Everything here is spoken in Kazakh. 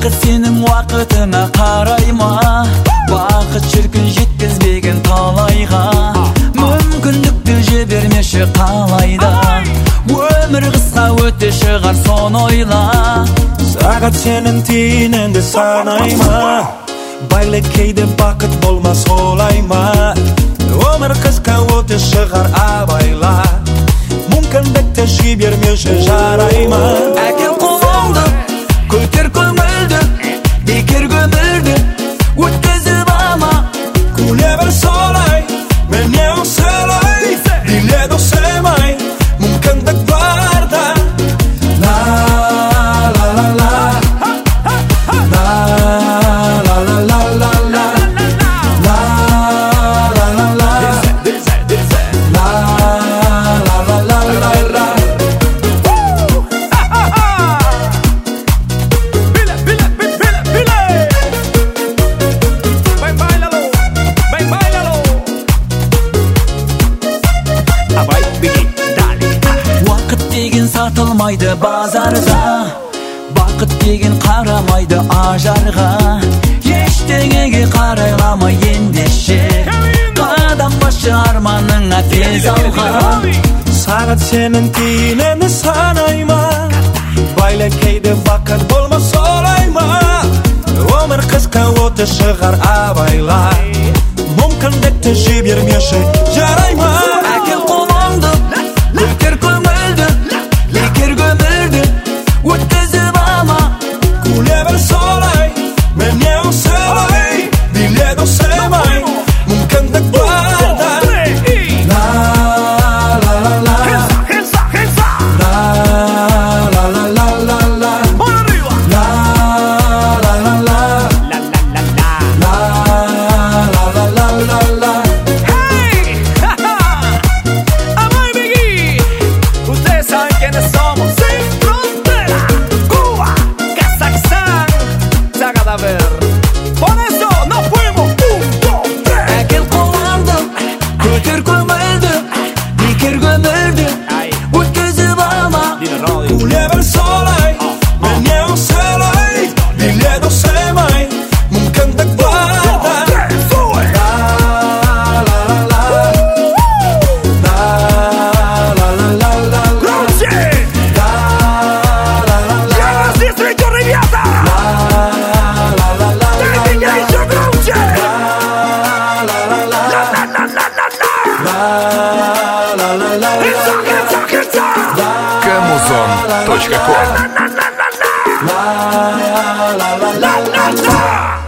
Бақыт сенің уақытыңа қарай ма? Бақыт шіркін жеткізбеген талайға. Мүмкіндікті жібермеші қалайда. Өмір қысқа өте шығар соны ойла. Сағат сенің тиыныңды санай ма? Байлы кейде бақыт болмас олай ма? Өмір қысқа өте шығар абайла. Мүмкіндікті жібермеші жарай ма? Әкел қолыңды, көтер көңілді, бекер көмілді өткізіп алма. Күле бір солай, мене осылай, билет осылмай, мүмкіндік барда. La la la la, la la la la la, la la la la, la la la la la. Уақыт деген сатылмайды базарға, бақыт деген қарамайды ажарға. Ештеңеге қарайламай ендеше, қадам башы арманыңа тез алға. Сағат сенің тиыныңды санай ма? Байлы кейде бақыт болмас олай ма? Өмір қысқа өте шығар абайла. Мүмкіндікті жібермеші жарай ма? Әкел қолыңды, көтер көңілді, бекер көмілді өткізіп алма. Күле бір солай, мене осылай, билет осылмай, мүмкіндік барда. La la la la, la la la la la, la la la la la, la la la la. Ustedes saben quiénes somos. Sin frontera, Cuba, Kazajstán, Zagadabel. Por eso nos fuimos. 1, 2, 3. Әкел қолыңды, көтер көңілді, бекер көмілді өткізіп алма. Күле бір солай, мене осылай, билет осылмай, мүмкіндік барда. La la la la, la la la la la, la la la la. Я вас не встречу, ребята! La la la la, Дайте мне еще громче! la la la la, La-la-la-la-la! la la la la. Хица! Camuzon.com La la la la.